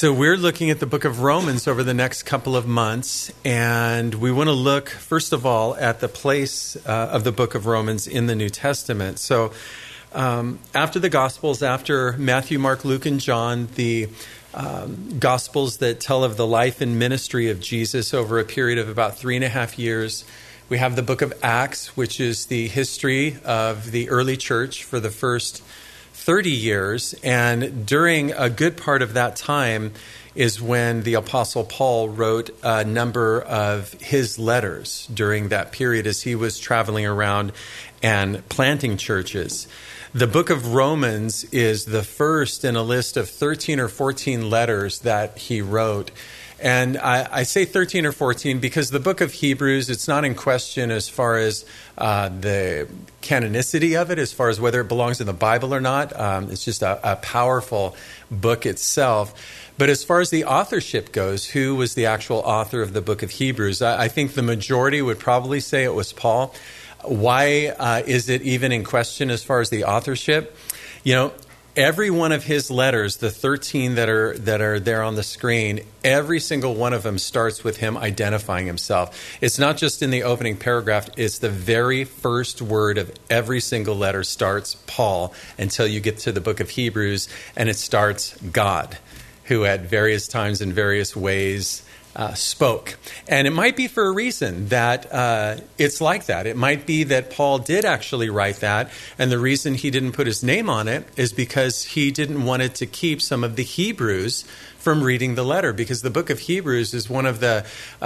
So we're looking at the book of Romans over the next couple of months, and we want to look, first of all, at the place of the book of Romans in the New Testament. So after the Gospels, after Matthew, Mark, Luke, and John, the Gospels that tell of the life and ministry of Jesus over a period of about 3.5 years, we have the book of Acts, which is the history of the early church for the first 30 years, and during a good part of that time is when the Apostle Paul wrote a number of his letters during that period as he was traveling around and planting churches. The book of Romans is the first in a list of 13 or 14 letters that he wrote. And I say 13 or 14 because the book of Hebrews, it's not in question as far as the canonicity of it, as far as whether it belongs in the Bible or not. It's just a powerful book itself. But as far as the authorship goes, who was the actual author of the book of Hebrews? I think the majority would probably say it was Paul. Why is it even in question as far as the authorship? You know, every one of his letters, the 13 that are there on the screen, every single one of them starts with him identifying himself. It's not just in the opening paragraph, it's the very first word of every single letter starts Paul until you get to the book of Hebrews, and it starts God, who at various times in various ways spoke. And it might be for a reason that it's like that. It might be that Paul did actually write that, and the reason he didn't put his name on it is because he didn't want it to keep some of the Hebrews from reading the letter, because the book of Hebrews is one of the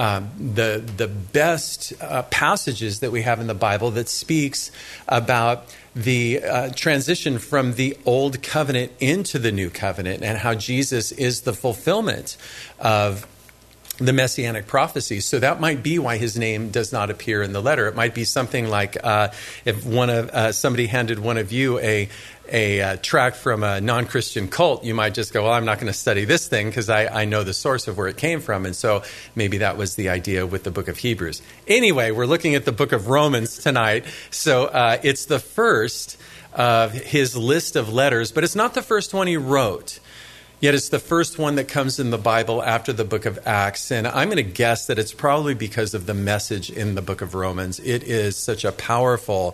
best passages that we have in the Bible that speaks about the transition from the old covenant into the new covenant and how Jesus is the fulfillment of the messianic prophecy. So that might be why his name does not appear in the letter. It might be something like if somebody handed one of you a tract from a non-Christian cult, you might just go, well, I'm not going to study this thing because I know the source of where it came from. And so maybe that was the idea with the book of Hebrews. Anyway, we're looking at the book of Romans tonight. So it's the first of his list of letters, but it's not the first one he wrote. Yet it's the first one that comes in the Bible after the book of Acts. And I'm going to guess that it's probably because of the message in the book of Romans. It is such a powerful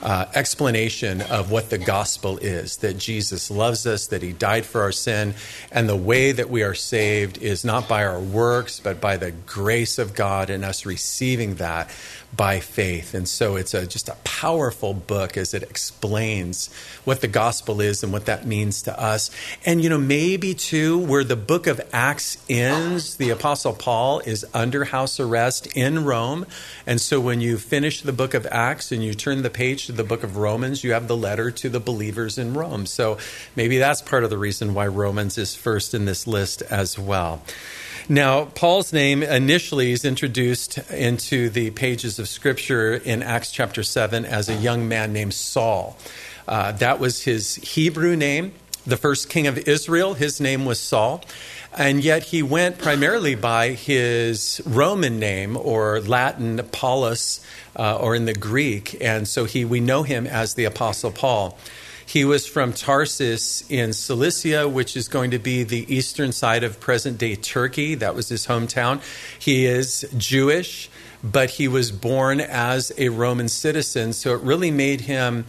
explanation of what the gospel is, that Jesus loves us, that he died for our sin, and the way that we are saved is not by our works, but by the grace of God and us receiving that by faith. And so it's just a powerful book as it explains what the gospel is and what that means to us. And, you know, maybe too, where the book of Acts ends, the Apostle Paul is under house arrest in Rome. And so when you finish the book of Acts and you turn the page to the book of Romans, you have the letter to the believers in Rome. So maybe that's part of the reason why Romans is first in this list as well. Now, Paul's name initially is introduced into the pages of Scripture in Acts chapter 7 as a young man named Saul. That was his Hebrew name. The first king of Israel, his name was Saul. And yet he went primarily by his Roman name, or Latin Paulus, or in the Greek. And so we know him as the Apostle Paul. He was from Tarsus in Cilicia, which is going to be the eastern side of present-day Turkey. That was his hometown. He is Jewish, but he was born as a Roman citizen, so it really made him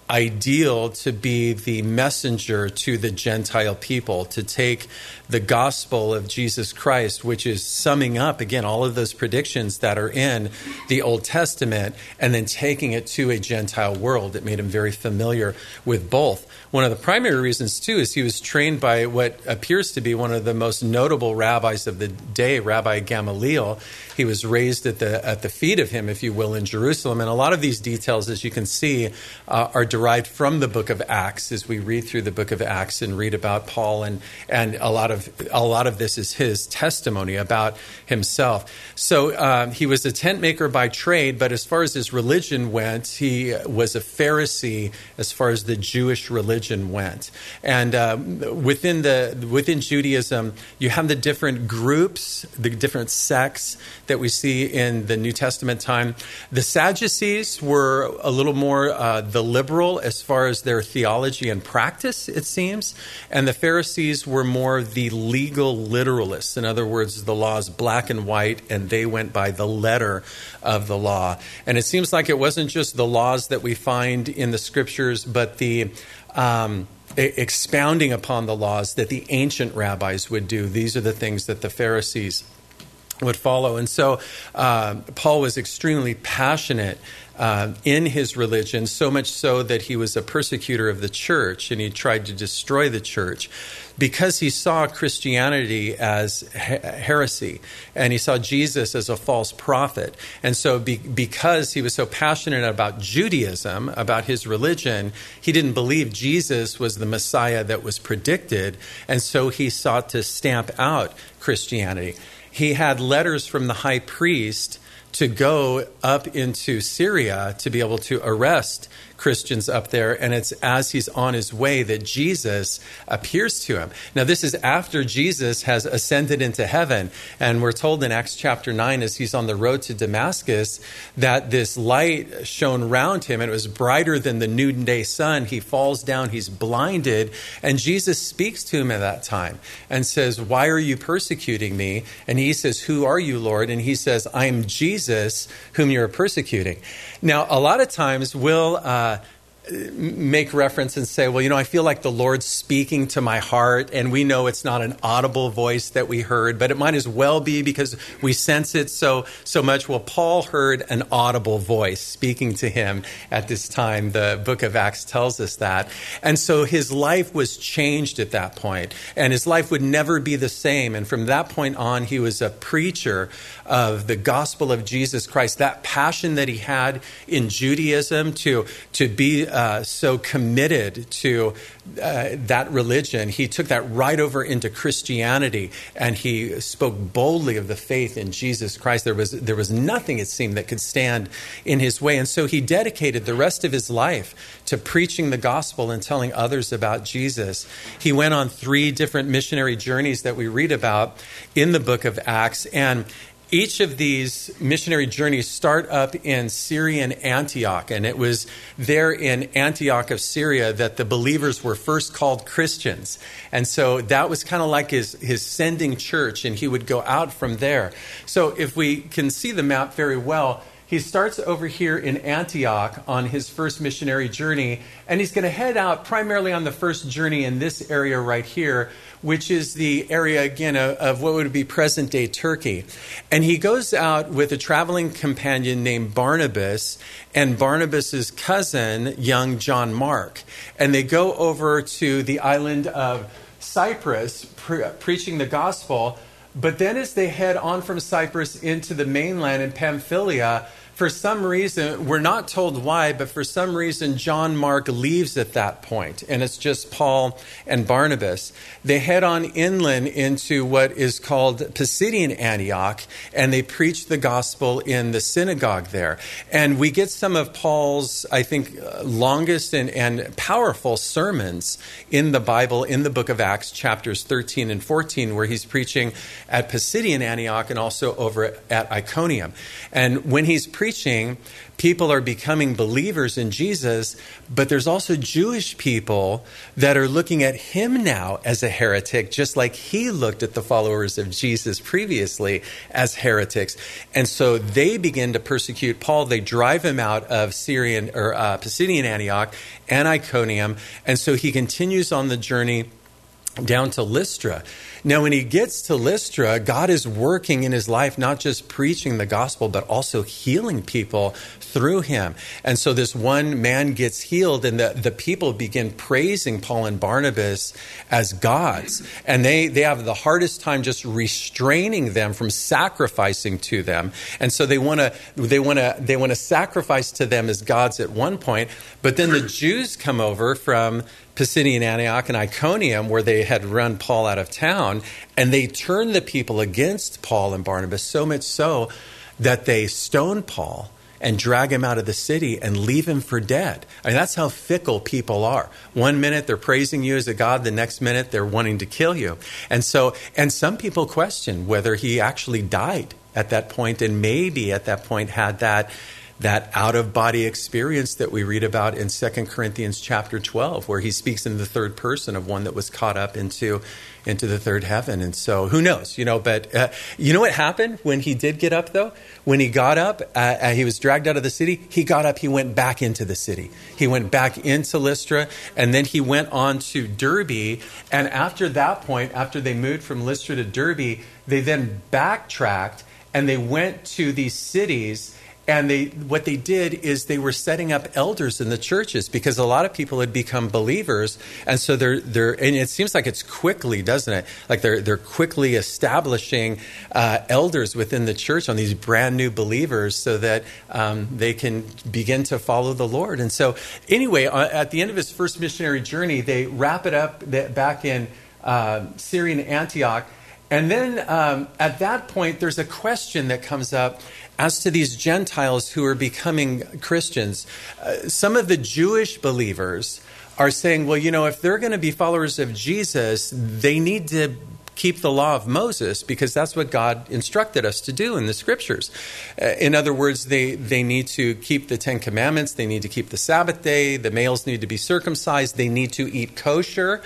ideal to be the messenger to the Gentile people, to take the gospel of Jesus Christ, which is summing up, again, all of those predictions that are in the Old Testament, and then taking it to a Gentile world. It made him very familiar with both. One of the primary reasons, too, is he was trained by what appears to be one of the most notable rabbis of the day, Rabbi Gamaliel. He was raised at the feet of him, if you will, in Jerusalem. And a lot of these details, as you can see, are derived from the book of Acts as we read through the book of Acts and read about Paul. And a lot of this is his testimony about himself. So he was a tent maker by trade, but as far as his religion went, he was a Pharisee as far as the Jewish religion went. And within Judaism, you have the different groups, the different sects that we see in the New Testament time. The Sadducees were a little more the liberal liberal as far as their theology and practice, it seems. And the Pharisees were more the legal literalists. In other words, the law is black and white, and they went by the letter of the law. And it seems like it wasn't just the laws that we find in the scriptures, but the expounding upon the laws that the ancient rabbis would do. These are the things that the Pharisees would follow. And so Paul was extremely passionate in his religion, so much so that he was a persecutor of the church, and he tried to destroy the church because he saw Christianity as heresy, and he saw Jesus as a false prophet. And so because he was so passionate about Judaism, about his religion, he didn't believe Jesus was the Messiah that was predicted, and so he sought to stamp out Christianity. He had letters from the high priest to go up into Syria to be able to arrest Christians up there, and it's as he's on his way that Jesus appears to him. Now, this is after Jesus has ascended into heaven, and we're told in Acts chapter 9, as he's on the road to Damascus, that this light shone round him, and it was brighter than the noonday sun. He falls down, he's blinded, and Jesus speaks to him at that time and says, "Why are you persecuting me?" And he says, "Who are you, Lord?" And he says, "I'm Jesus, whom you're persecuting." Now, a lot of times we'll make reference and say, well, I feel like the Lord's speaking to my heart, and we know it's not an audible voice that we heard, but it might as well be because we sense it so much. Well, Paul heard an audible voice speaking to him at this time. The book of Acts tells us that. And so his life was changed at that point, and his life would never be the same. And from that point on, he was a preacher of the gospel of Jesus Christ. That passion that he had in Judaism to be so committed to that religion, he took that right over into Christianity, and he spoke boldly of the faith in Jesus Christ. There was nothing, it seemed, that could stand in his way. And so he dedicated the rest of his life to preaching the gospel and telling others about Jesus. He went on 3 different missionary journeys that we read about in the book of Acts, and each of these missionary journeys start up in Syrian Antioch, and it was there in Antioch of Syria that the believers were first called Christians. And so that was kind of like his sending church, and he would go out from there. So if we can see the map very well, he starts over here in Antioch on his first missionary journey, and he's going to head out primarily on the first journey in this area right here, which is the area, again, of what would be present-day Turkey. And he goes out with a traveling companion named Barnabas and Barnabas's cousin, young John Mark. And they go over to the island of Cyprus, preaching the gospel. But then as they head on from Cyprus into the mainland in Pamphylia, for some reason, we're not told why, but for some reason, John Mark leaves at that point, and it's just Paul and Barnabas. They head on inland into what is called Pisidian Antioch, and they preach the gospel in the synagogue there. And we get some of Paul's, I think, longest and powerful sermons in the Bible, in the book of Acts, chapters 13 and 14, where he's preaching at Pisidian Antioch and also over at Iconium. And when he's preaching, people are becoming believers in Jesus, but there's also Jewish people that are looking at him now as a heretic, just like he looked at the followers of Jesus previously as heretics. And so they begin to persecute Paul. They drive him out of Pisidian Antioch and Iconium. And so he continues on the journey down to Lystra. Now, when he gets to Lystra, God is working in his life, not just preaching the gospel, but also healing people through him. And so this one man gets healed, and the people begin praising Paul and Barnabas as gods. And they have the hardest time just restraining them from sacrificing to them. And so they want to sacrifice to them as gods at one point. But then the Jews come over from Pisidian Antioch and Iconium, where they had run Paul out of town, and they turn the people against Paul and Barnabas, so much so that they stone Paul and drag him out of the city and leave him for dead. I mean, that's how fickle people are. One minute they're praising you as a god, the next minute they're wanting to kill you. And some people question whether he actually died at that point, and maybe at that point had that that out-of-body experience that we read about in 2 Corinthians chapter 12, where he speaks in the third person of one that was caught up into the third heaven. And so who knows, but you know what happened when he did get up, though? When he got up, he was dragged out of the city. He got up, he went back into the city. He went back into Lystra, and then he went on to Derbe. And after that point, after they moved from Lystra to Derbe, they then backtracked and they went to these cities. And what they did is they were setting up elders in the churches, because a lot of people had become believers, and so they're and it seems like it's quickly, doesn't it? Like they're quickly establishing elders within the church on these brand new believers, so that they can begin to follow the Lord. And so anyway, at the end of his first missionary journey, they wrap it up back in Syrian Antioch. And then at that point, there's a question that comes up as to these Gentiles who are becoming Christians. Some of the Jewish believers are saying, well, if they're going to be followers of Jesus, they need to keep the law of Moses, because that's what God instructed us to do in the scriptures. In other words, they need to keep the Ten Commandments. They need to keep the Sabbath day. The males need to be circumcised. They need to eat kosher.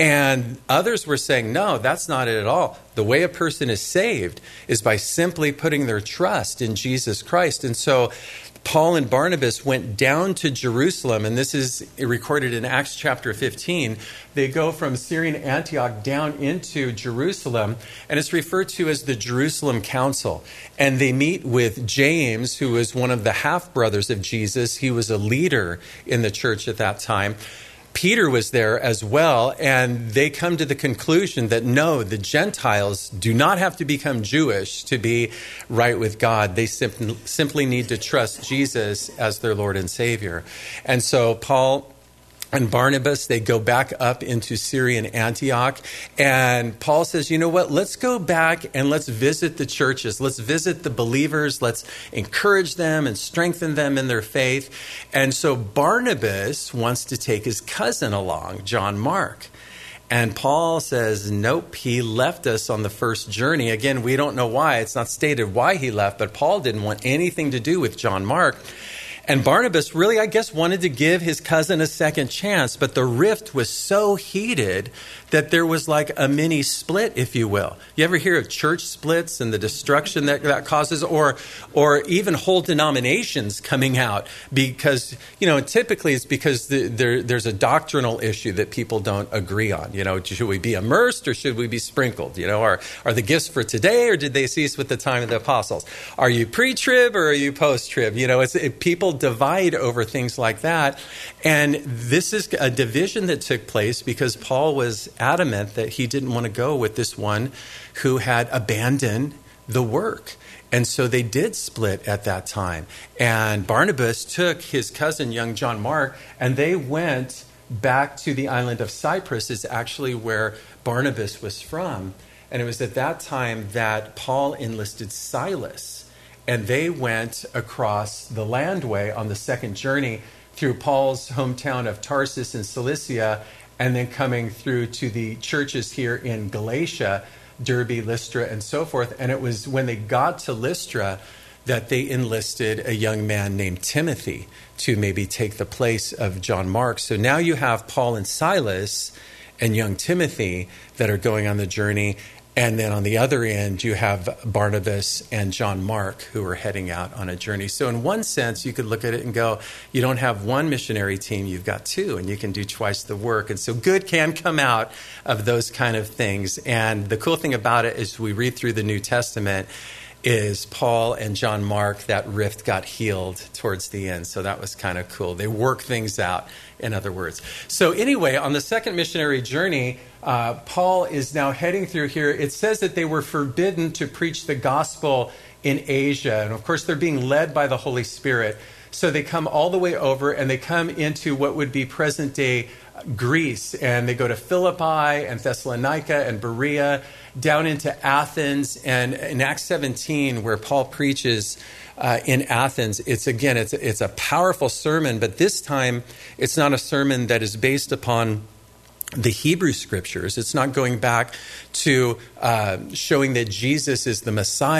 And others were saying, no, that's not it at all. The way a person is saved is by simply putting their trust in Jesus Christ. And so Paul and Barnabas went down to Jerusalem, and this is recorded in Acts chapter 15. They go from Syrian Antioch down into Jerusalem, and it's referred to as the Jerusalem Council. And they meet with James, who was one of the half-brothers of Jesus. He was a leader in the church at that time. Peter was there as well, and they come to the conclusion that no, the Gentiles do not have to become Jewish to be right with God. They simply need to trust Jesus as their Lord and Savior. And so Paul and Barnabas, they go back up into Syrian Antioch. And Paul says, you know what, let's go back and let's visit the churches. Let's visit the believers. Let's encourage them and strengthen them in their faith. And so Barnabas wants to take his cousin along, John Mark. And Paul says, nope, he left us on the first journey. Again, we don't know why. It's not stated why he left, but Paul didn't want anything to do with John Mark. And Barnabas really, I guess, wanted to give his cousin a second chance, but the rift was so heated that there was like a mini split, if you will. You ever hear of church splits and the destruction that causes, or even whole denominations coming out? Because, typically it's because there's a doctrinal issue that people don't agree on. Should we be immersed or should we be sprinkled? Are the gifts for today, or did they cease with the time of the apostles? Are you pre-trib or are you post-trib? People divide over things like that. And this is a division that took place because Paul was adamant that he didn't want to go with this one who had abandoned the work. And so they did split at that time. And Barnabas took his cousin, young John Mark, and they went back to the island of Cyprus, is actually where Barnabas was from. And it was at that time that Paul enlisted Silas. And they went across the landway on the second journey through Paul's hometown of Tarsus in Cilicia, and then coming through to the churches here in Galatia, Derbe, Lystra, and so forth. And it was when they got to Lystra that they enlisted a young man named Timothy to maybe take the place of John Mark. So now you have Paul and Silas and young Timothy that are going on the journey. And then on the other end, you have Barnabas and John Mark who are heading out on a journey. So in one sense, you could look at it and go, you don't have one missionary team, you've got two, and you can do twice the work. And so good can come out of those kind of things. And the cool thing about it is we read through the New Testament is Paul and John Mark, that rift got healed towards the end. So that was kind of cool. They work things out, in other words. So anyway, on the second missionary journey, Paul is now heading through here. It says that they were forbidden to preach the gospel in Asia. And of course, they're being led by the Holy Spirit. So they come all the way over and they come into what would be present day Greece. And they go to Philippi and Thessalonica and Berea, down into Athens. And in Acts 17, where Paul preaches in Athens, it's a powerful sermon. But this time, it's not a sermon that is based upon the Hebrew scriptures. It's not going back to showing that Jesus is the Messiah,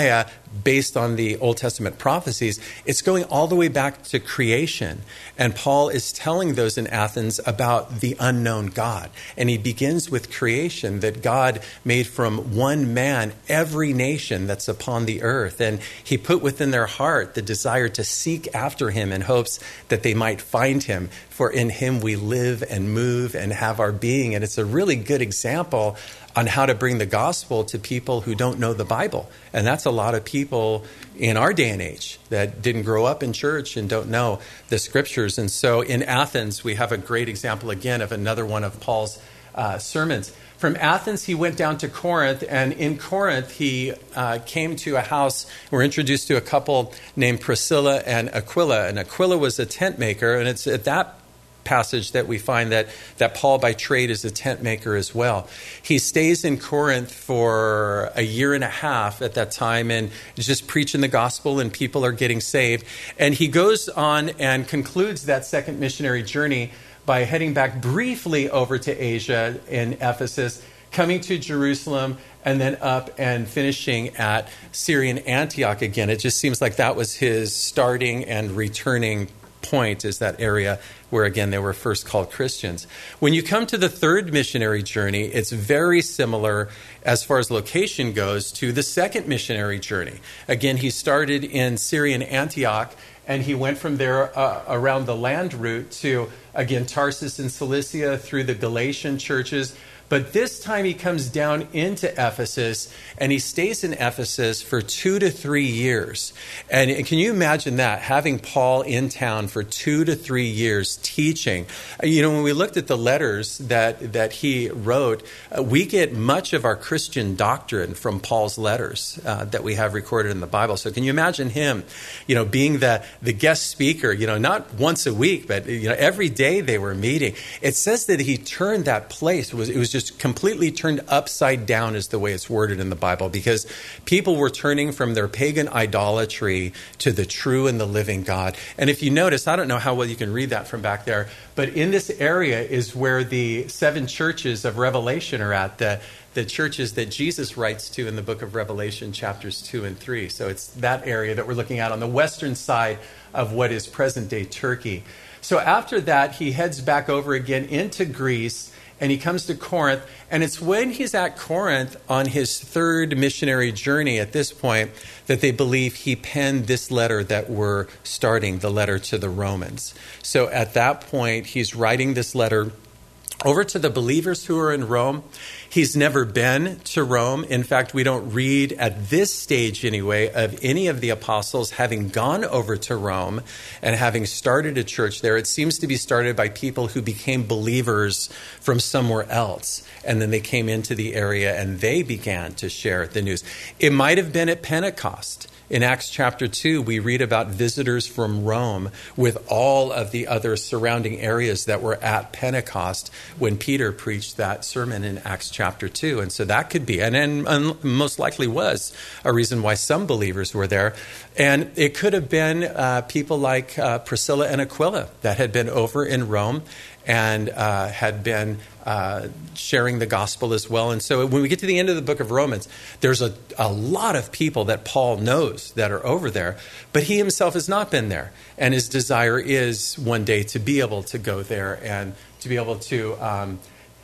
based on the Old Testament prophecies, it's going all the way back to creation. And Paul is telling those in Athens about the unknown God. And he begins with creation, that God made from one man every nation that's upon the earth. And he put within their heart the desire to seek after him in hopes that they might find him. For in him we live and move and have our being. And it's a really good example on how to bring the gospel to people who don't know the Bible. And that's a lot of people in our day and age that didn't grow up in church and don't know the scriptures. And so in Athens, we have a great example again of another one of Paul's sermons. From Athens, he went down to Corinth, and in Corinth, he came to a house. We're introduced to a couple named Priscilla and Aquila. And Aquila was a tent maker, and it's at that passage that we find that Paul by trade is a tent maker as well. He stays in Corinth for a year and a half at that time and is just preaching the gospel, and people are getting saved. And he goes on and concludes that second missionary journey by heading back briefly over to Asia in Ephesus, coming to Jerusalem, and then up and finishing at Syrian Antioch again. It just seems like that was his starting and returning point, is that area where, again, they were first called Christians. When you come to the third missionary journey, it's very similar as far as location goes to the second missionary journey. Again, he started in Syrian Antioch, and he went from there around the land route to, again, Tarsus in Cilicia, through the Galatian churches. But this time he comes down into Ephesus, and he stays in Ephesus for 2 to 3 years. And can you imagine that, having Paul in town for 2 to 3 years teaching? You know, when we looked at the letters that he wrote, we get much of our Christian doctrine from Paul's letters that we have recorded in the Bible. So can you imagine him, being the guest speaker, not once a week, but, every day they were meeting. It says that he turned that place. It was just completely turned upside down, is the way it's worded in the Bible, because people were turning from their pagan idolatry to the true and the living God. And if you notice, I don't know how well you can read that from back there, but in this area is where the 7 churches of Revelation are at, the churches that Jesus writes to in the book of Revelation, chapters 2 and 3. So it's that area that we're looking at on the western side of what is present-day Turkey. So after that, he heads back over again into Greece, and he comes to Corinth. And it's when he's at Corinth on his third missionary journey at this point that they believe he penned this letter that we're starting, the letter to the Romans. So at that point, he's writing this letter over to the believers who are in Rome. He's never been to Rome. In fact, we don't read at this stage anyway of any of the apostles having gone over to Rome and having started a church there. It seems to be started by people who became believers from somewhere else. And then they came into the area and they began to share the news. It might have been at Pentecost. In Acts chapter 2, we read about visitors from Rome with all of the other surrounding areas that were at Pentecost when Peter preached that sermon in Acts chapter 2. And so that could be, and most likely was, a reason why some believers were there. And it could have been people like Priscilla and Aquila that had been over in Rome and had been sharing the gospel as well. And so when we get to the end of the book of Romans, there's a lot of people that Paul knows that are over there, but he himself has not been there. And his desire is one day to be able to go there and to be able to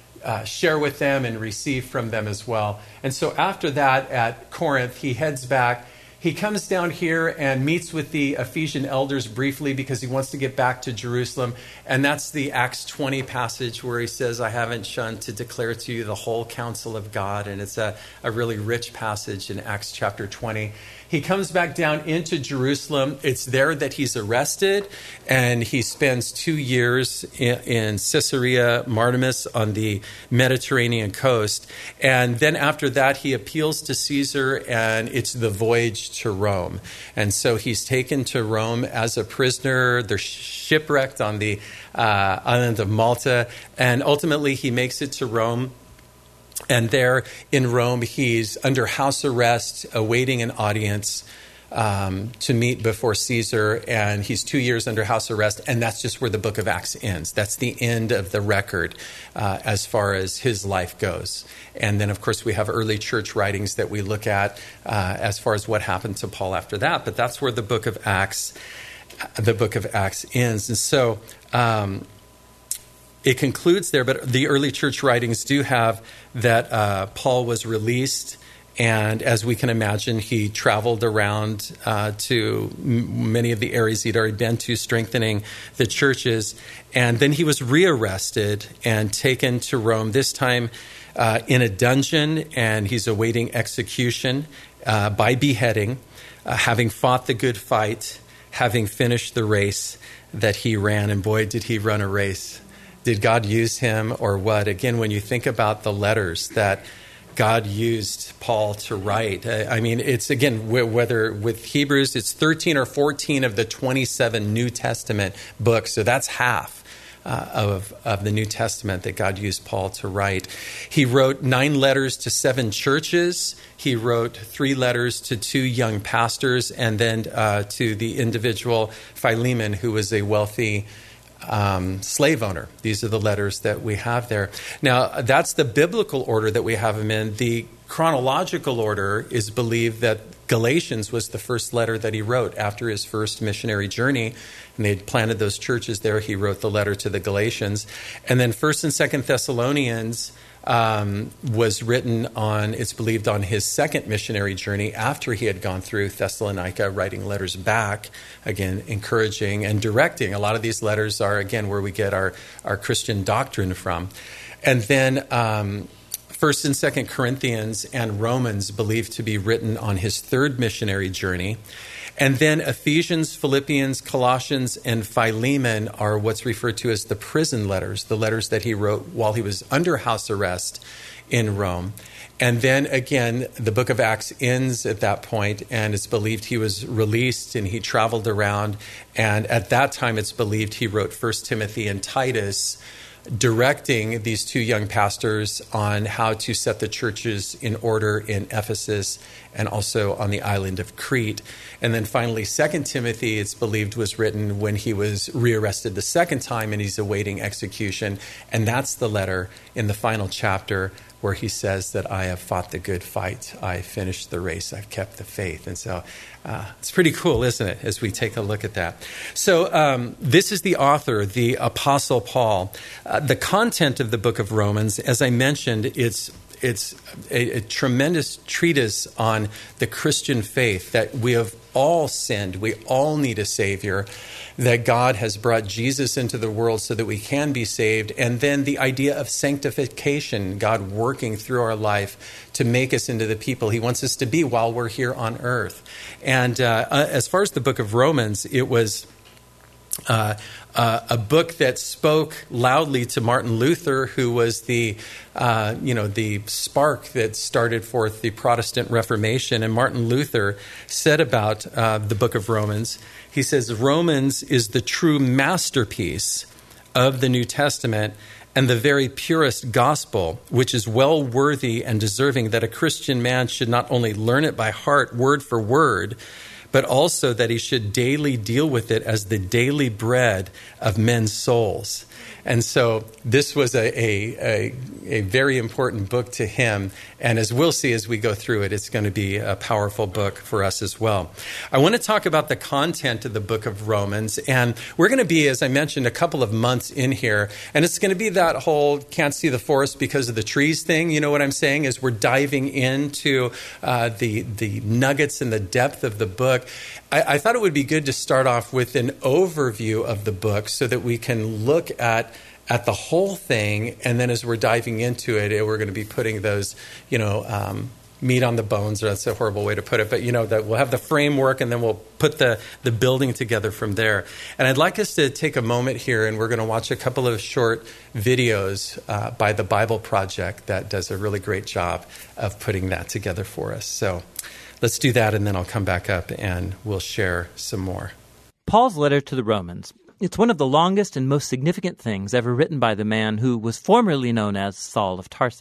share with them and receive from them as well. And so after that, at Corinth, he heads back. He comes down here and meets with the Ephesian elders briefly because he wants to get back to Jerusalem. And that's the Acts 20 passage where he says, I haven't shunned to declare to you the whole counsel of God. And it's a really rich passage in Acts chapter 20. He comes back down into Jerusalem. It's there that he's arrested, and he spends 2 years in Caesarea Maritima on the Mediterranean coast. And then after that, he appeals to Caesar, and it's the voyage to Rome. And so he's taken to Rome as a prisoner. They're shipwrecked on the island of Malta, and ultimately he makes it to Rome. And there in Rome, he's under house arrest, awaiting an audience to meet before Caesar, and he's 2 years under house arrest, and that's just where the book of Acts ends. That's the end of the record as far as his life goes. And then, of course, we have early church writings that we look at as far as what happened to Paul after that. But that's where the book of Acts ends. And so it concludes there, but the early church writings do have that Paul was released. And as we can imagine, he traveled around to many of the areas he'd already been to, strengthening the churches. And then he was rearrested and taken to Rome, this time in a dungeon, and he's awaiting execution by beheading, having fought the good fight, having finished the race that he ran. And boy, did he run a race. Did God use him or what? Again, when you think about the letters that God used Paul to write. I mean, it's, again, whether with Hebrews, it's 13 or 14 of the 27 New Testament books. So that's half of the New Testament that God used Paul to write. He wrote 9 letters to 7 churches. He wrote 3 letters to 2 young pastors, and then to the individual Philemon, who was a wealthy slave owner. These are the letters that we have there. Now, that's the biblical order that we have them in. The chronological order is believed that Galatians was the first letter that he wrote after his first missionary journey, and they'd planted those churches there. He wrote the letter to the Galatians. And then 1st and 2nd Thessalonians was written on, it's believed, on his second missionary journey after he had gone through Thessalonica, writing letters back, again, encouraging and directing. A lot of these letters are, again, where we get our Christian doctrine from. And then 1st and 2nd Corinthians and Romans believed to be written on his third missionary journey. And then Ephesians, Philippians, Colossians, and Philemon are what's referred to as the prison letters, the letters that he wrote while he was under house arrest in Rome. And then again, the book of Acts ends at that point, and it's believed he was released and he traveled around. And at that time, it's believed he wrote 1 Timothy and Titus, directing these 2 young pastors on how to set the churches in order in Ephesus and also on the island of Crete. And then finally, 2 Timothy, it's believed, was written when he was rearrested the second time and he's awaiting execution. And that's the letter in the final chapter where he says that I have fought the good fight, I finished the race, I've kept the faith. And so it's pretty cool, isn't it, as we take a look at that. So this is the author, the Apostle Paul. The content of the book of Romans, as I mentioned, it's a tremendous treatise on the Christian faith, that we have all sinned, we all need a Savior, that God has brought Jesus into the world so that we can be saved, and then the idea of sanctification, God working through our life to make us into the people He wants us to be while we're here on earth. And as far as the book of Romans, it was a book that spoke loudly to Martin Luther, who was the spark that started forth the Protestant Reformation. And Martin Luther said about the book of Romans, he says, Romans is the true masterpiece of the New Testament and the very purest gospel, which is well worthy and deserving that a Christian man should not only learn it by heart, word for word, but also that he should daily deal with it as the daily bread of men's souls. And so this was a very important book to him. And as we'll see as we go through it, it's going to be a powerful book for us as well. I want to talk about the content of the book of Romans. And we're going to be, as I mentioned, a couple of months in here. And it's going to be that whole can't see the forest because of the trees thing. You know what I'm saying? As we're diving into the nuggets and the depth of the book. I thought it would be good to start off with an overview of the book so that we can look at the whole thing, and then as we're diving into it, we're going to be putting those, meat on the bones, or that's a horrible way to put it, but that we'll have the framework, and then we'll put the building together from there. And I'd like us to take a moment here, and we're going to watch a couple of short videos by the Bible Project that does a really great job of putting that together for us. So let's do that, and then I'll come back up and we'll share some more. Paul's letter to the Romans. It's one of the longest and most significant things ever written by the man who was formerly known as Saul of Tarsus.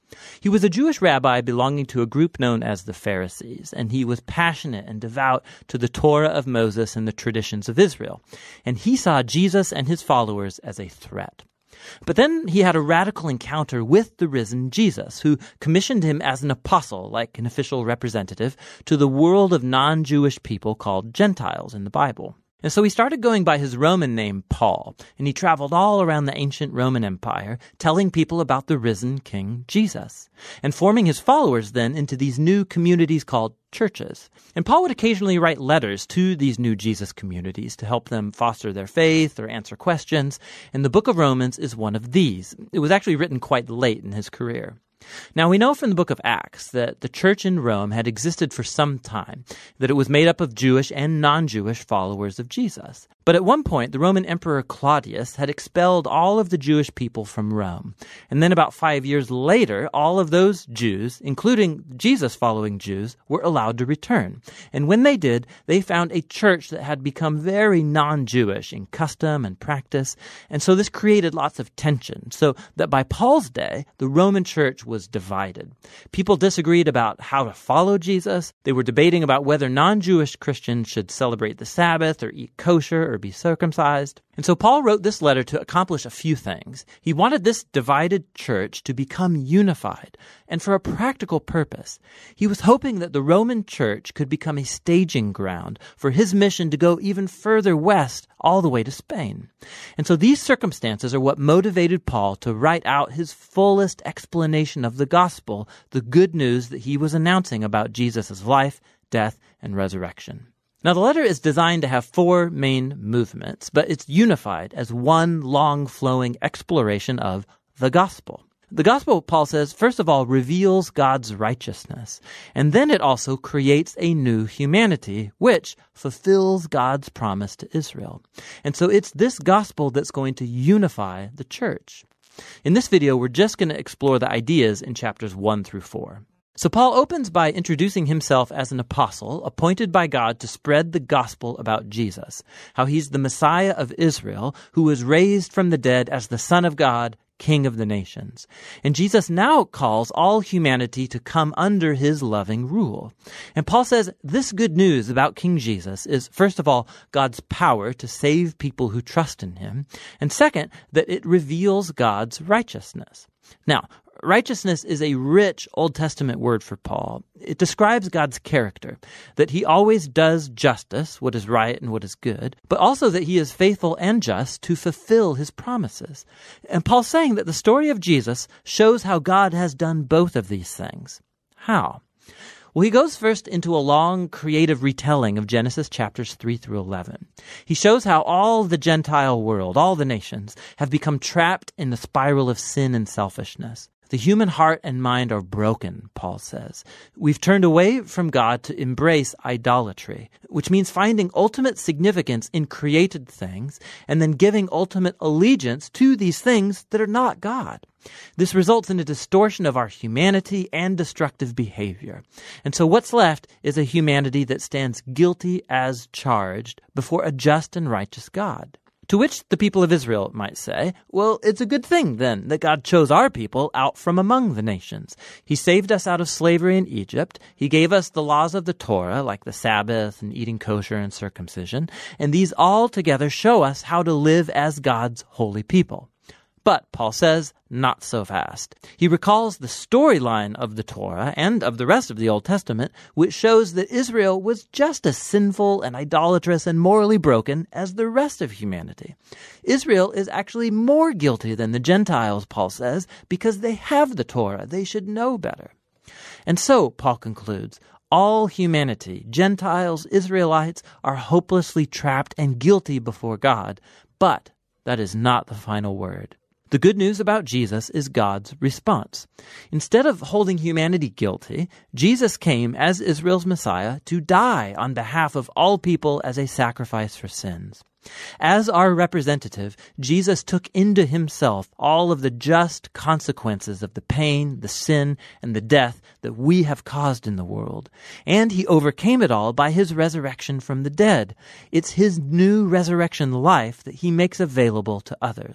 He was a Jewish rabbi belonging to a group known as the Pharisees, and he was passionate and devout to the Torah of Moses and the traditions of Israel. And he saw Jesus and his followers as a threat. But then he had a radical encounter with the risen Jesus, who commissioned him as an apostle, like an official representative, to the world of non-Jewish people called Gentiles in the Bible. And so he started going by his Roman name, Paul, and he traveled all around the ancient Roman Empire, telling people about the risen King Jesus, and forming his followers then into these new communities called churches. And Paul would occasionally write letters to these new Jesus communities to help them foster their faith or answer questions, and the book of Romans is one of these. It was actually written quite late in his career. Now, we know from the book of Acts that the church in Rome had existed for some time, that it was made up of Jewish and non-Jewish followers of Jesus. But at one point, the Roman Emperor Claudius had expelled all of the Jewish people from Rome. And then about 5 years later, all of those Jews, including Jesus-following Jews, were allowed to return. And when they did, they found a church that had become very non-Jewish in custom and practice. And so this created lots of tension, so that by Paul's day, the Roman church was divided. People disagreed about how to follow Jesus. They were debating about whether non-Jewish Christians should celebrate the Sabbath or eat kosher or be circumcised. And so Paul wrote this letter to accomplish a few things. He wanted this divided church to become unified, and for a practical purpose. He was hoping that the Roman church could become a staging ground for his mission to go even further west, all the way to Spain. And so these circumstances are what motivated Paul to write out his fullest explanation of the gospel, the good news that he was announcing about Jesus' life, death, and resurrection. Now, the letter is designed to have 4 main movements, but it's unified as one long flowing exploration of the gospel. The gospel, Paul says, first of all, reveals God's righteousness, and then it also creates a new humanity, which fulfills God's promise to Israel. And so it's this gospel that's going to unify the church. In this video, we're just going to explore the ideas in chapters 1 through 4. So Paul opens by introducing himself as an apostle appointed by God to spread the gospel about Jesus, how he's the Messiah of Israel who was raised from the dead as the Son of God, King of the nations. And Jesus now calls all humanity to come under his loving rule. And Paul says this good news about King Jesus is, first of all, God's power to save people who trust in him, and second, that it reveals God's righteousness. Now, righteousness is a rich Old Testament word for Paul. It describes God's character, that he always does justice, what is right and what is good, but also that he is faithful and just to fulfill his promises. And Paul's saying that the story of Jesus shows how God has done both of these things. How? Well, he goes first into a long creative retelling of Genesis chapters 3 through 11. He shows how all the Gentile world, all the nations, have become trapped in the spiral of sin and selfishness. The human heart and mind are broken, Paul says. We've turned away from God to embrace idolatry, which means finding ultimate significance in created things and then giving ultimate allegiance to these things that are not God. This results in a distortion of our humanity and destructive behavior. And so what's left is a humanity that stands guilty as charged before a just and righteous God. To which the people of Israel might say, well, it's a good thing then that God chose our people out from among the nations. He saved us out of slavery in Egypt. He gave us the laws of the Torah, like the Sabbath and eating kosher and circumcision. And these all together show us how to live as God's holy people. But, Paul says, not so fast. He recalls the storyline of the Torah and of the rest of the Old Testament, which shows that Israel was just as sinful and idolatrous and morally broken as the rest of humanity. Israel is actually more guilty than the Gentiles, Paul says, because they have the Torah. They should know better. And so, Paul concludes, all humanity, Gentiles, Israelites, are hopelessly trapped and guilty before God. But that is not the final word. The good news about Jesus is God's response. Instead of holding humanity guilty, Jesus came as Israel's Messiah to die on behalf of all people as a sacrifice for sins. As our representative, Jesus took into himself all of the just consequences of the pain, the sin, and the death that we have caused in the world. And he overcame it all by his resurrection from the dead. It's his new resurrection life that he makes available to others.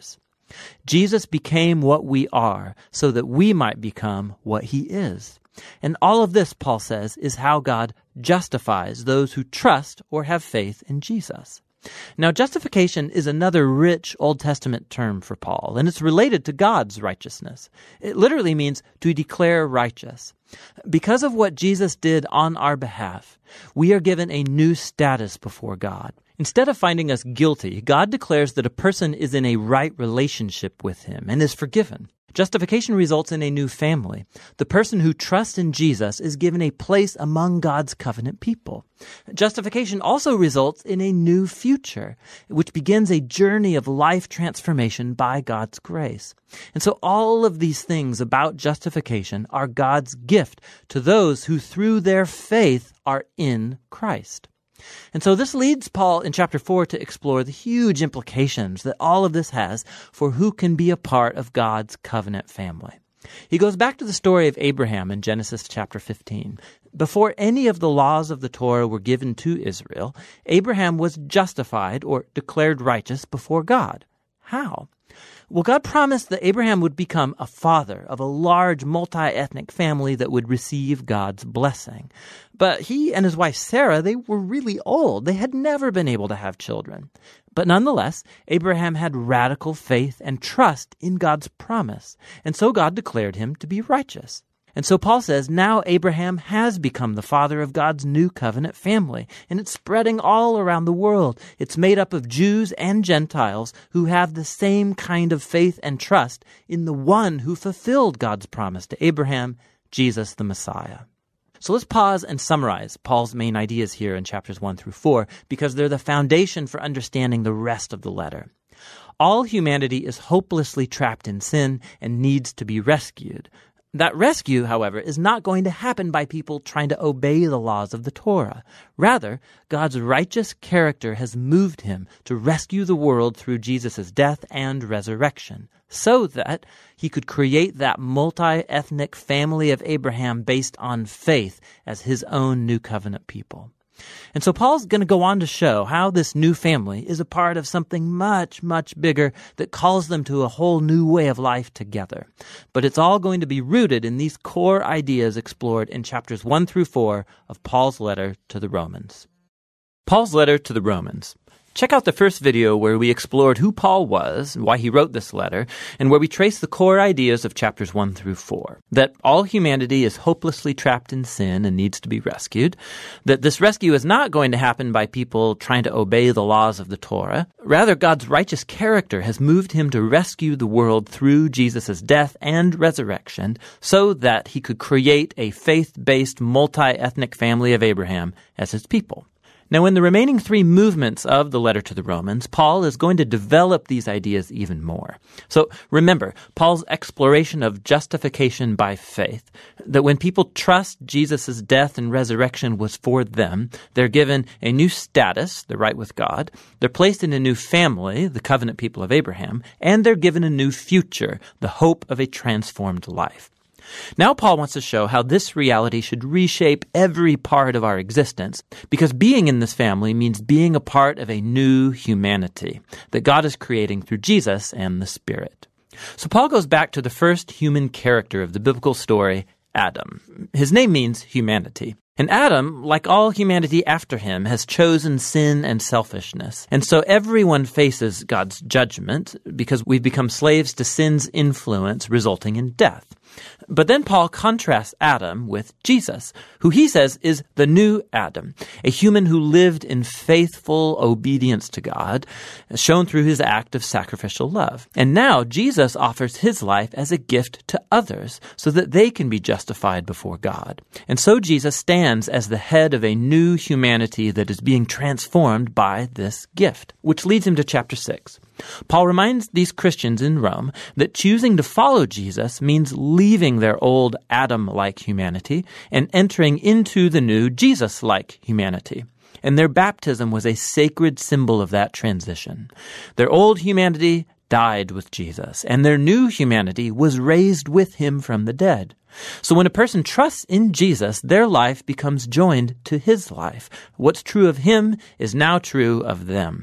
Jesus became what we are so that we might become what he is. And all of this, Paul says, is how God justifies those who trust or have faith in Jesus. Now, justification is another rich Old Testament term for Paul, and it's related to God's righteousness. It literally means to declare righteous. Because of what Jesus did on our behalf, we are given a new status before God. Instead of finding us guilty, God declares that a person is in a right relationship with him and is forgiven. Justification results in a new family. The person who trusts in Jesus is given a place among God's covenant people. Justification also results in a new future, which begins a journey of life transformation by God's grace. And so all of these things about justification are God's gift to those who through their faith are in Christ. And so this leads Paul in chapter 4 to explore the huge implications that all of this has for who can be a part of God's covenant family. He goes back to the story of Abraham in Genesis chapter 15. Before any of the laws of the Torah were given to Israel, Abraham was justified or declared righteous before God. How? Well, God promised that Abraham would become a father of a large multi-ethnic family that would receive God's blessing. But he and his wife Sarah, they were really old. They had never been able to have children. But nonetheless, Abraham had radical faith and trust in God's promise. And so God declared him to be righteous. And so Paul says, now Abraham has become the father of God's new covenant family, and it's spreading all around the world. It's made up of Jews and Gentiles who have the same kind of faith and trust in the one who fulfilled God's promise to Abraham, Jesus the Messiah. So let's pause and summarize Paul's main ideas here in chapters 1 through 4, because they're the foundation for understanding the rest of the letter. All humanity is hopelessly trapped in sin and needs to be rescued. That rescue, however, is not going to happen by people trying to obey the laws of the Torah. Rather, God's righteous character has moved him to rescue the world through Jesus' death and resurrection, so that he could create that multi-ethnic family of Abraham based on faith as his own new covenant people. And so Paul's going to go on to show how this new family is a part of something much, much bigger that calls them to a whole new way of life together. But it's all going to be rooted in these core ideas explored in chapters 1 through 4 of Paul's letter to the Romans. Paul's letter to the Romans. Check out the first video where we explored who Paul was, why he wrote this letter, and where we trace the core ideas of chapters 1 through 4. That all humanity is hopelessly trapped in sin and needs to be rescued. That this rescue is not going to happen by people trying to obey the laws of the Torah. Rather, God's righteous character has moved him to rescue the world through Jesus' death and resurrection so that he could create a faith-based multi-ethnic family of Abraham as his people. Now, in the remaining 3 movements of the letter to the Romans, Paul is going to develop these ideas even more. So remember, Paul's exploration of justification by faith, that when people trust Jesus' death and resurrection was for them, they're given a new status, they're right with God, they're placed in a new family, the covenant people of Abraham, and they're given a new future, the hope of a transformed life. Now Paul wants to show how this reality should reshape every part of our existence, because being in this family means being a part of a new humanity that God is creating through Jesus and the Spirit. So Paul goes back to the first human character of the biblical story, Adam. His name means humanity. And Adam, like all humanity after him, has chosen sin and selfishness. And so everyone faces God's judgment because we've become slaves to sin's influence, resulting in death. But then Paul contrasts Adam with Jesus, who he says is the new Adam, a human who lived in faithful obedience to God, shown through his act of sacrificial love. And now Jesus offers his life as a gift to others so that they can be justified before God. And so Jesus stands as the head of a new humanity that is being transformed by this gift, which leads him to chapter 6. Paul reminds these Christians in Rome that choosing to follow Jesus means leaving their old Adam-like humanity and entering into the new Jesus-like humanity. And their baptism was a sacred symbol of that transition. Their old humanity died with Jesus, and their new humanity was raised with him from the dead. So when a person trusts in Jesus, their life becomes joined to his life. What's true of him is now true of them.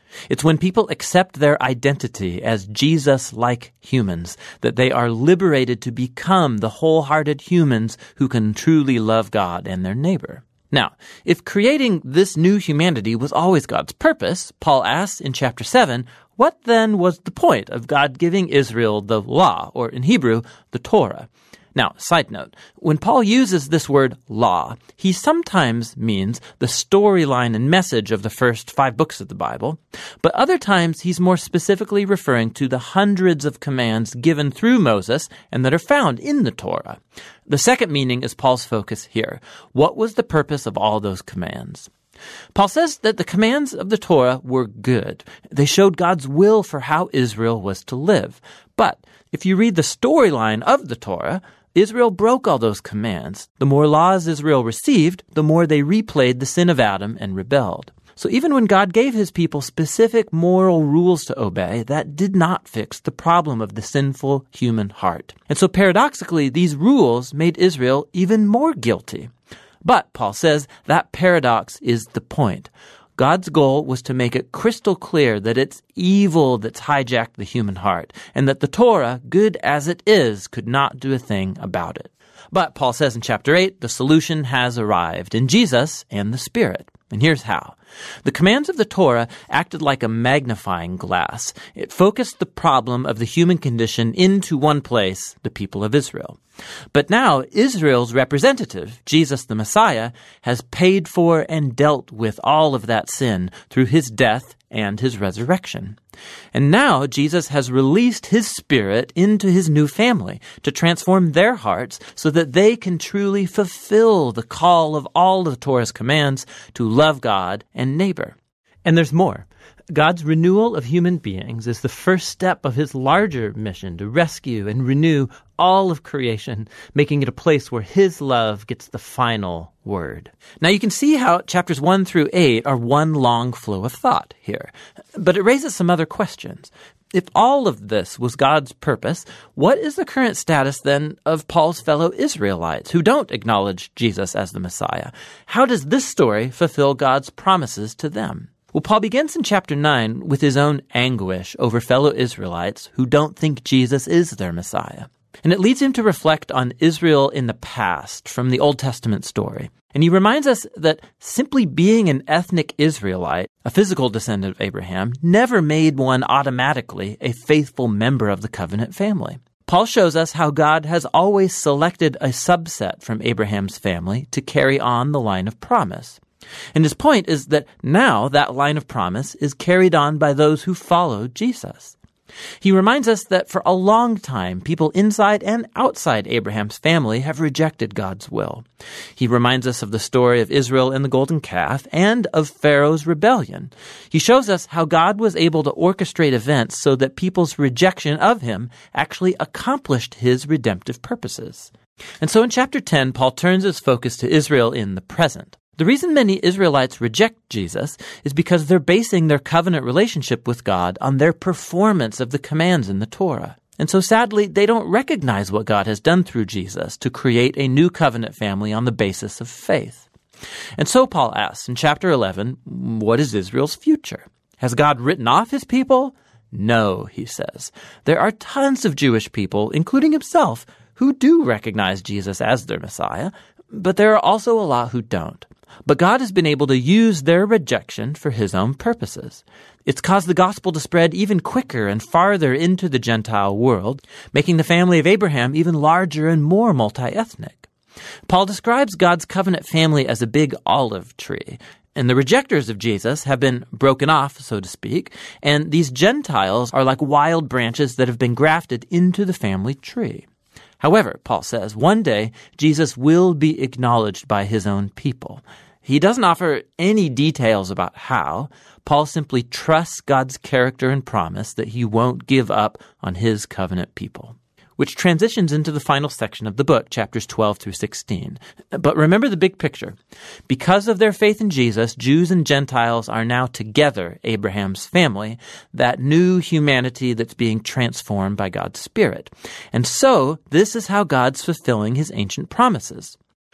It's when people accept their identity as Jesus-like humans that they are liberated to become the wholehearted humans who can truly love God and their neighbor. Now, if creating this new humanity was always God's purpose, Paul asks in chapter 7, what then was the point of God giving Israel the law, or in Hebrew, the Torah? Now, side note, when Paul uses this word law, he sometimes means the storyline and message of the first 5 books of the Bible, but other times he's more specifically referring to the hundreds of commands given through Moses and that are found in the Torah. The second meaning is Paul's focus here. What was the purpose of all those commands? Paul says that the commands of the Torah were good. They showed God's will for how Israel was to live. But if you read the storyline of the Torah, Israel broke all those commands. The more laws Israel received, the more they replayed the sin of Adam and rebelled. So even when God gave his people specific moral rules to obey, that did not fix the problem of the sinful human heart. And so paradoxically, these rules made Israel even more guilty. But, Paul says, that paradox is the point. God's goal was to make it crystal clear that it's evil that's hijacked the human heart, and that the Torah, good as it is, could not do a thing about it. But, Paul says in chapter 8, the solution has arrived in Jesus and the Spirit. And here's how. The commands of the Torah acted like a magnifying glass. It focused the problem of the human condition into one place, the people of Israel. But now Israel's representative, Jesus the Messiah, has paid for and dealt with all of that sin through his death and his resurrection. And now Jesus has released his Spirit into his new family to transform their hearts so that they can truly fulfill the call of all of the Torah's commands to love God and neighbor. And there's more. God's renewal of human beings is the first step of his larger mission to rescue and renew all of creation, making it a place where his love gets the final word. Now you can see how chapters 1 through 8 are one long flow of thought here, but it raises some other questions. If all of this was God's purpose, what is the current status then of Paul's fellow Israelites who don't acknowledge Jesus as the Messiah? How does this story fulfill God's promises to them? Well, Paul begins in chapter 9 with his own anguish over fellow Israelites who don't think Jesus is their Messiah. And it leads him to reflect on Israel in the past from the Old Testament story. And he reminds us that simply being an ethnic Israelite, a physical descendant of Abraham, never made one automatically a faithful member of the covenant family. Paul shows us how God has always selected a subset from Abraham's family to carry on the line of promise. And his point is that now that line of promise is carried on by those who follow Jesus. He reminds us that for a long time, people inside and outside Abraham's family have rejected God's will. He reminds us of the story of Israel and the golden calf and of Pharaoh's rebellion. He shows us how God was able to orchestrate events so that people's rejection of him actually accomplished his redemptive purposes. And so in chapter 10, Paul turns his focus to Israel in the present. The reason many Israelites reject Jesus is because they're basing their covenant relationship with God on their performance of the commands in the Torah. And so sadly, they don't recognize what God has done through Jesus to create a new covenant family on the basis of faith. And so Paul asks in chapter 11, what is Israel's future? Has God written off his people? No, he says. There are tons of Jewish people, including himself, who do recognize Jesus as their Messiah, but there are also a lot who don't. But God has been able to use their rejection for his own purposes. It's caused the gospel to spread even quicker and farther into the Gentile world, making the family of Abraham even larger and more multi-ethnic. Paul describes God's covenant family as a big olive tree, and the rejectors of Jesus have been broken off, so to speak, and these Gentiles are like wild branches that have been grafted into the family tree. However, Paul says, one day Jesus will be acknowledged by his own people. He doesn't offer any details about how. Paul simply trusts God's character and promise that he won't give up on his covenant people. Which transitions into the final section of the book, chapters 12 through 16. But remember the big picture. Because of their faith in Jesus, Jews and Gentiles are now together Abraham's family, that new humanity that's being transformed by God's Spirit. And so, this is how God's fulfilling his ancient promises.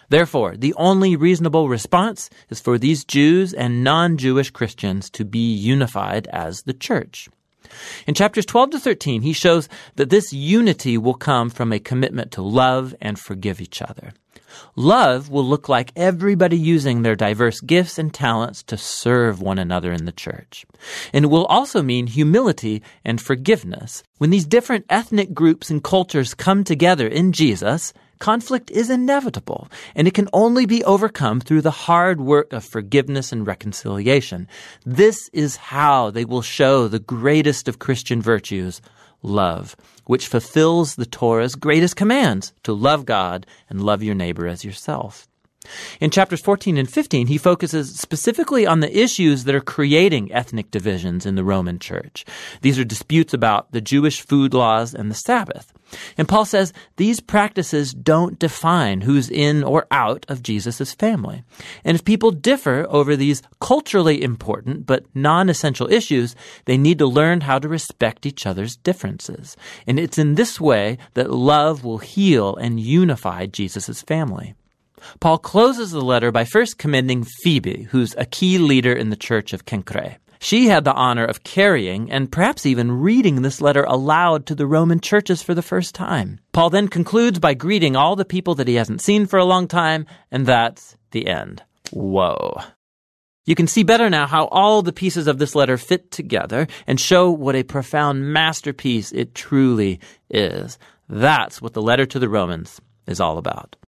Therefore, the only reasonable response is for these Jews and non-Jewish Christians to be unified as the church. In chapters 12 to 13, he shows that this unity will come from a commitment to love and forgive each other. Love will look like everybody using their diverse gifts and talents to serve one another in the church. And it will also mean humility and forgiveness. When these different ethnic groups and cultures come together in Jesus, conflict is inevitable, and it can only be overcome through the hard work of forgiveness and reconciliation. This is how they will show the greatest of Christian virtues, love, which fulfills the Torah's greatest commands to love God and love your neighbor as yourself. In chapters 14 and 15, he focuses specifically on the issues that are creating ethnic divisions in the Roman church. These are disputes about the Jewish food laws and the Sabbath. And Paul says these practices don't define who's in or out of Jesus' family. And if people differ over these culturally important but non-essential issues, they need to learn how to respect each other's differences. And it's in this way that love will heal and unify Jesus' family. Paul closes the letter by first commending Phoebe, who's a key leader in the church of Cenchreae. She had the honor of carrying and perhaps even reading this letter aloud to the Roman churches for the first time. Paul then concludes by greeting all the people that he hasn't seen for a long time, and that's the end. Whoa. You can see better now how all the pieces of this letter fit together and show what a profound masterpiece it truly is. That's what the letter to the Romans is all about.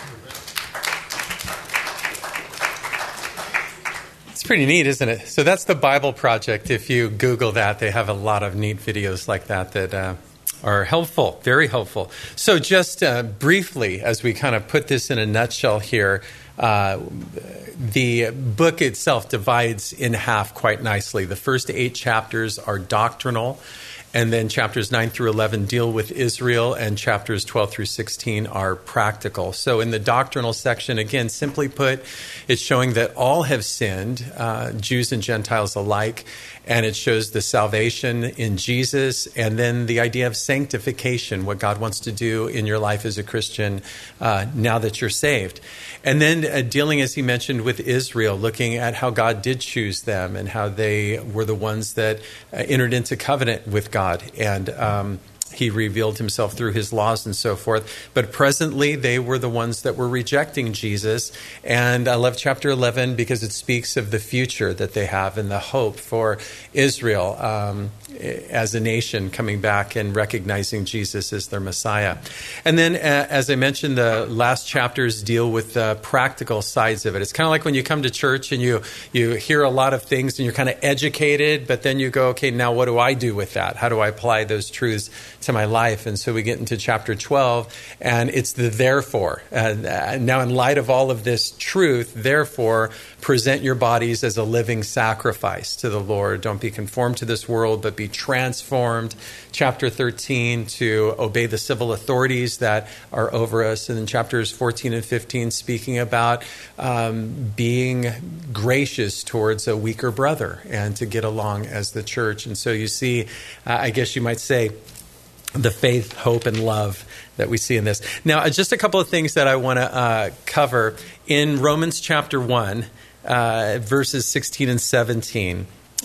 It's pretty neat, isn't it? So that's the Bible Project. If you Google that, they have a lot of neat videos like that are helpful, very helpful. So just briefly, as we kind of put this in a nutshell here, the book itself divides in half quite nicely. The first 8 chapters are doctrinal, and then chapters 9 through 11 deal with Israel, and chapters 12 through 16 are practical. So in the doctrinal section, again, simply put, it's showing that all have sinned, Jews and Gentiles alike, and it shows the salvation in Jesus, and then the idea of sanctification, what God wants to do in your life as a Christian now that you're saved. And then dealing, as he mentioned, with Israel, looking at how God did choose them and how they were the ones that entered into covenant with God, and he revealed himself through his laws and so forth. But presently, they were the ones that were rejecting Jesus. And I love chapter 11 because it speaks of the future that they have and the hope for Israel as a nation coming back and recognizing Jesus as their Messiah. And then, as I mentioned, the last chapters deal with the practical sides of it. It's kind of like when you come to church and you hear a lot of things and you're kind of educated, but then you go, okay, now what do I do with that? How do I apply those truths to my life? And so we get into chapter 12, and it's the therefore. Now, in light of all of this truth, therefore, present your bodies as a living sacrifice to the Lord. Don't be conformed to this world, but be transformed. Chapter 13, to obey the civil authorities that are over us. And then chapters 14 and 15, speaking about being gracious towards a weaker brother and to get along as the church. And so you see, I guess you might say, the faith, hope, and love that we see in this. Now, just a couple of things that I want to cover. In Romans chapter 1, verses 16 and 17,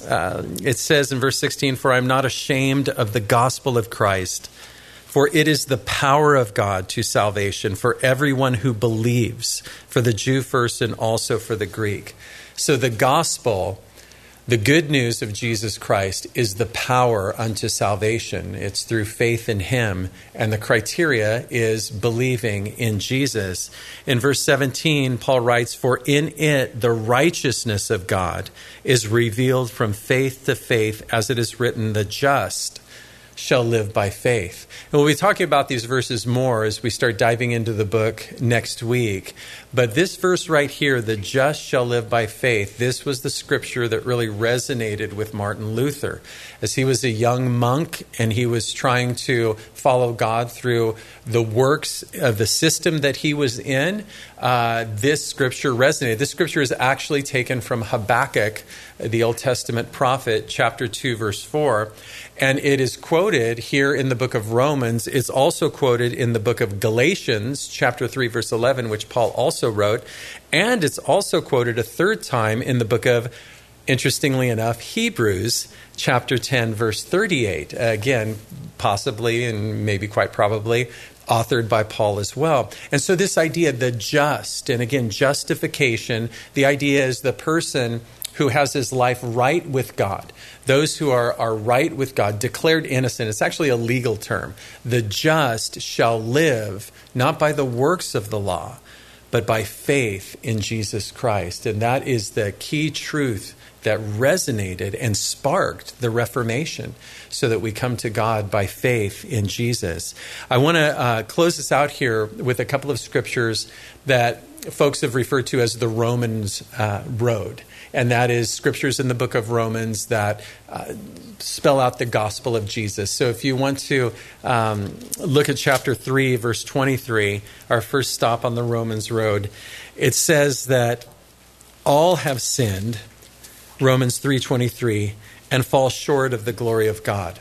it says in verse 16, "For I am not ashamed of the gospel of Christ, for it is the power of God to salvation for everyone who believes, for the Jew first and also for the Greek." So the gospel, the good news of Jesus Christ, is the power unto salvation. It's through faith in him, and the criteria is believing in Jesus. In verse 17, Paul writes, "For in it the righteousness of God is revealed from faith to faith, as it is written, the just shall live by faith." And we'll be talking about these verses more as we start diving into the book next week. But this verse right here, the just shall live by faith, this was the scripture that really resonated with Martin Luther. As he was a young monk and he was trying to follow God through the works of the system that he was in, this scripture resonated. This scripture is actually taken from Habakkuk, the Old Testament prophet, chapter 2, verse 4. And it is quoted here in the book of Romans. It's also quoted in the book of Galatians, chapter 3, verse 11, which Paul also also wrote. And it's also quoted a third time in the book of, interestingly enough, Hebrews chapter 10, verse 38. Again, possibly and maybe quite probably authored by Paul as well. And so this idea, the just, and again, justification, the idea is the person who has his life right with God. Those who are right with God, declared innocent. It's actually a legal term. The just shall live not by the works of the law, but by faith in Jesus Christ. And that is the key truth that resonated and sparked the Reformation, so that we come to God by faith in Jesus. I want to close this out here with a couple of scriptures that folks have referred to as the Romans road. And that is scriptures in the book of Romans that spell out the gospel of Jesus. So if you want to look at chapter 3, verse 23, our first stop on the Romans road, it says that all have sinned, Romans 3:23, and fall short of the glory of God.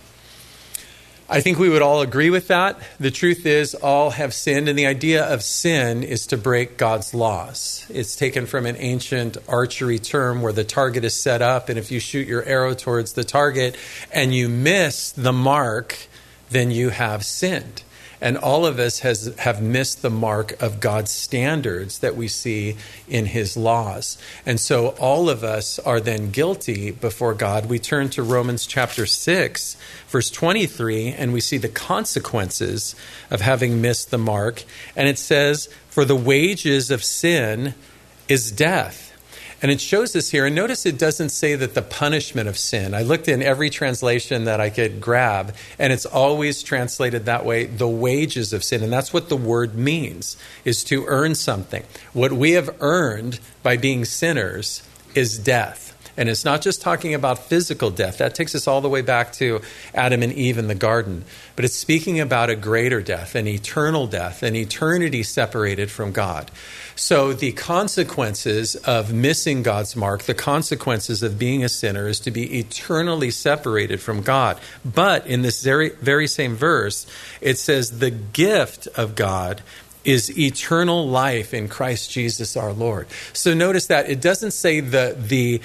I think we would all agree with that. The truth is, all have sinned, and the idea of sin is to break God's laws. It's taken from an ancient archery term where the target is set up, and if you shoot your arrow towards the target and you miss the mark, then you have sinned. And all of us have missed the mark of God's standards that we see in his laws. And so all of us are then guilty before God. We turn to Romans chapter 6, verse 23, and we see the consequences of having missed the mark. And it says, "For the wages of sin is death." And it shows us here, and notice it doesn't say that the punishment of sin. I looked in every translation that I could grab, and it's always translated that way, the wages of sin. And that's what the word means, is to earn something. What we have earned by being sinners is death. And it's not just talking about physical death. That takes us all the way back to Adam and Eve in the garden. But it's speaking about a greater death, an eternal death, an eternity separated from God. So the consequences of missing God's mark, the consequences of being a sinner, is to be eternally separated from God. But in this very same verse, it says the gift of God is eternal life in Christ Jesus our Lord. So notice that it doesn't say the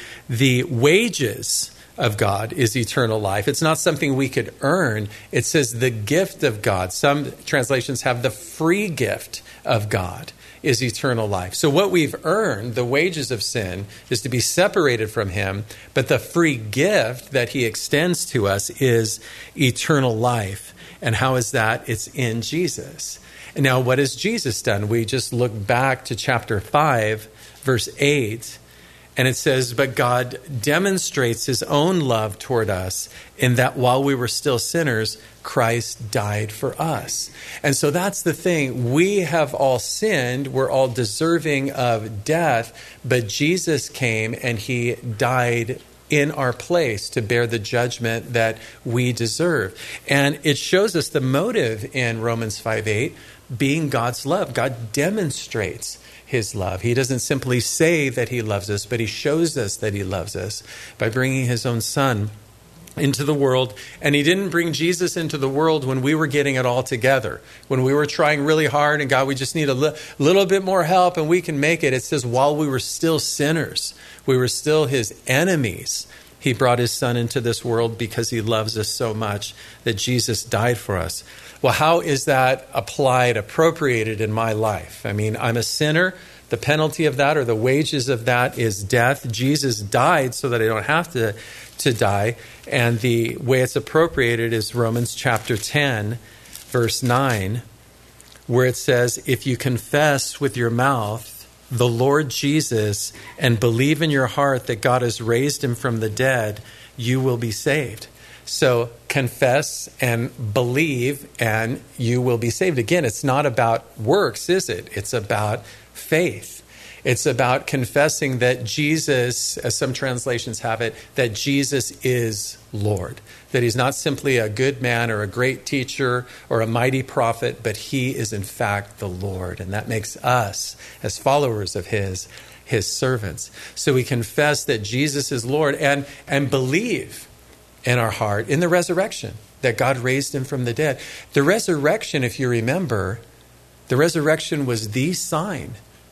wages of God is eternal life. It's not something we could earn. It says the gift of God. Some translations have the free gift of God is eternal life. So what we've earned, the wages of sin, is to be separated from him, but the free gift that he extends to us is eternal life. And how is that? It's in Jesus. And now, what has Jesus done? We just look back to chapter 5, verse 8, and it says, "But God demonstrates his own love toward us in that while we were still sinners, Christ died for us." And so that's the thing. We have all sinned. We're all deserving of death, but Jesus came and he died in our place to bear the judgment that we deserve. And it shows us the motive in Romans 5:8 being God's love. God demonstrates his love. He doesn't simply say that he loves us, but he shows us that he loves us by bringing his own son into the world. And he didn't bring Jesus into the world when we were getting it all together, when we were trying really hard and God, we just need a little bit more help and we can make it. It says while we were still sinners, we were still his enemies, he brought his son into this world because he loves us so much that Jesus died for us. Well, how is that applied, appropriated in my life? I mean, I'm a sinner. The penalty of that, or the wages of that, is death. Jesus died so that I don't have to die. And the way it's appropriated is Romans chapter 10, verse 9, where it says, "If you confess with your mouth the Lord Jesus and believe in your heart that God has raised him from the dead, you will be saved." So confess and believe and you will be saved. Again, it's not about works, is it? It's about faith. It's about confessing that Jesus, as some translations have it, that Jesus is Lord. That he's not simply a good man or a great teacher or a mighty prophet, but he is in fact the Lord. And that makes us, as followers of his servants. So we confess that Jesus is Lord and believe in our heart in the resurrection, that God raised him from the dead. The resurrection, if you remember, the resurrection was the sign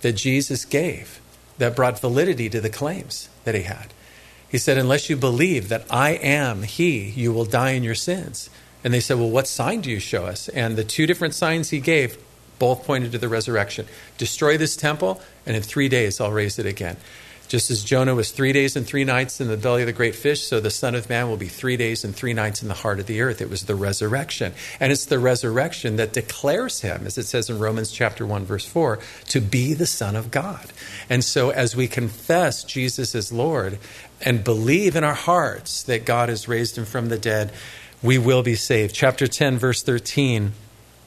that Jesus gave that brought validity to the claims that he had. He said, unless you believe that I am he, you will die in your sins. And they said, well, what sign do you show us? And the two different signs he gave both pointed to the resurrection. Destroy this temple, and in 3 days I'll raise it again. Just as Jonah was 3 days and 3 nights in the belly of the great fish, so the Son of Man will be 3 days and 3 nights in the heart of the earth. It was the resurrection. And it's the resurrection that declares him, as it says in Romans chapter 1, verse 4, to be the Son of God. And so as we confess Jesus as Lord and believe in our hearts that God has raised him from the dead, we will be saved. Chapter 10, verse 13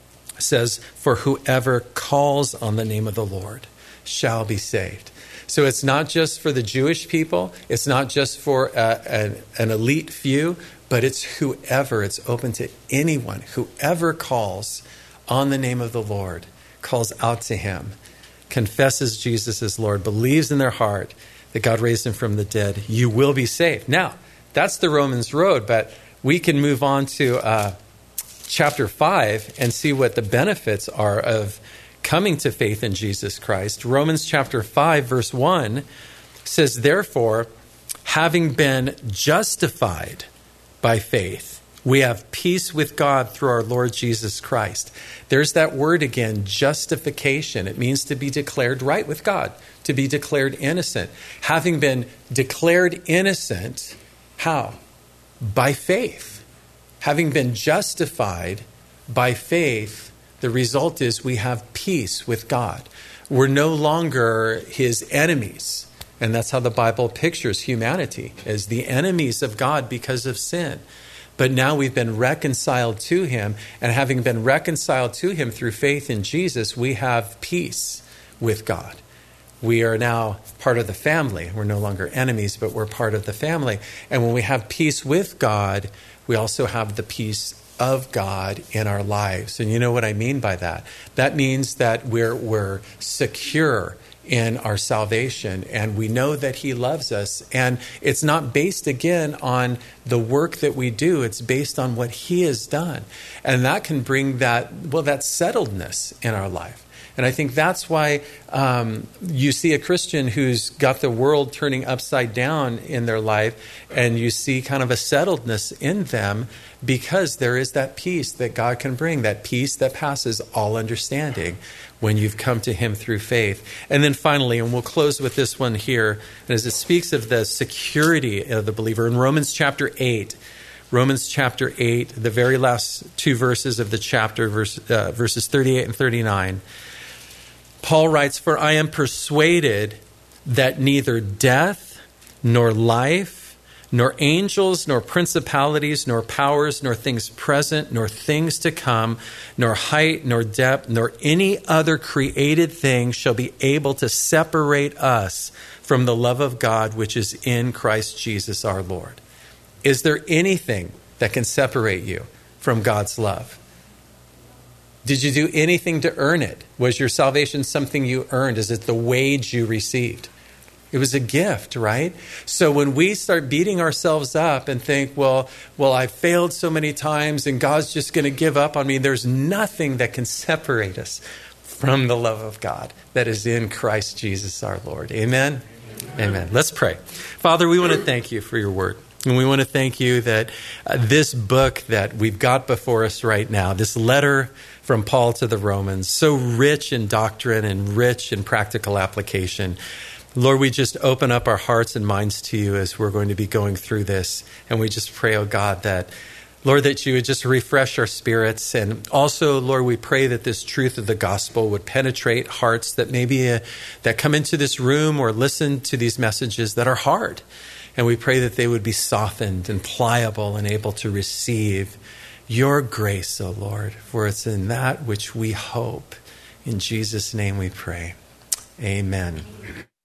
says, for whoever calls on the name of the Lord shall be saved. So it's not just for the Jewish people. It's not just for an elite few, but it's whoever. It's open to anyone. Whoever calls on the name of the Lord, calls out to him, confesses Jesus as Lord, believes in their heart that God raised him from the dead, you will be saved. Now, that's the Romans road, but we can move on to chapter 5 and see what the benefits are of coming to faith in Jesus Christ. Romans chapter 5, verse 1 says, therefore, having been justified by faith, we have peace with God through our Lord Jesus Christ. There's that word again, justification. It means to be declared right with God, to be declared innocent. Having been declared innocent, how? By faith. Having been justified by faith, the result is we have peace with God. We're no longer his enemies. And that's how the Bible pictures humanity, as the enemies of God because of sin. But now we've been reconciled to him, and having been reconciled to him through faith in Jesus, we have peace with God. We are now part of the family. We're no longer enemies, but we're part of the family. And when we have peace with God, we also have the peace of God in our lives. And you know what I mean by that? That means that we're secure in our salvation, and we know that he loves us. And it's not based, again, on the work that we do. It's based on what he has done. And that can bring that settledness in our life. And I think that's why you see a Christian who's got the world turning upside down in their life, and you see kind of a settledness in them, because there is that peace that God can bring, that peace that passes all understanding when you've come to him through faith. And then finally, and we'll close with this one here, and as it speaks of the security of the believer, in Romans chapter 8, the very last two verses of the chapter, verses 38 and 39, Paul writes, for I am persuaded that neither death, nor life, nor angels, nor principalities, nor powers, nor things present, nor things to come, nor height, nor depth, nor any other created thing shall be able to separate us from the love of God which is in Christ Jesus our Lord. Is there anything that can separate you from God's love? Did you do anything to earn it? Was your salvation something you earned? Is it the wage you received? It was a gift, right? So when we start beating ourselves up and think, well, I failed so many times and God's just going to give up on me, there's nothing that can separate us from the love of God that is in Christ Jesus our Lord. Amen? Amen. Let's pray. Father, we want to thank you for your word. And we want to thank you that this book that we've got before us right now, this letter from Paul to the Romans, so rich in doctrine and rich in practical application. Lord, we just open up our hearts and minds to you as we're going to be going through this. And we just pray, oh God, that, Lord, that you would just refresh our spirits. And also, Lord, we pray that this truth of the gospel would penetrate hearts that maybe that come into this room or listen to these messages that are hard. And we pray that they would be softened and pliable and able to receive your grace, O Lord, for it's in that which we hope. In Jesus' name we pray. Amen.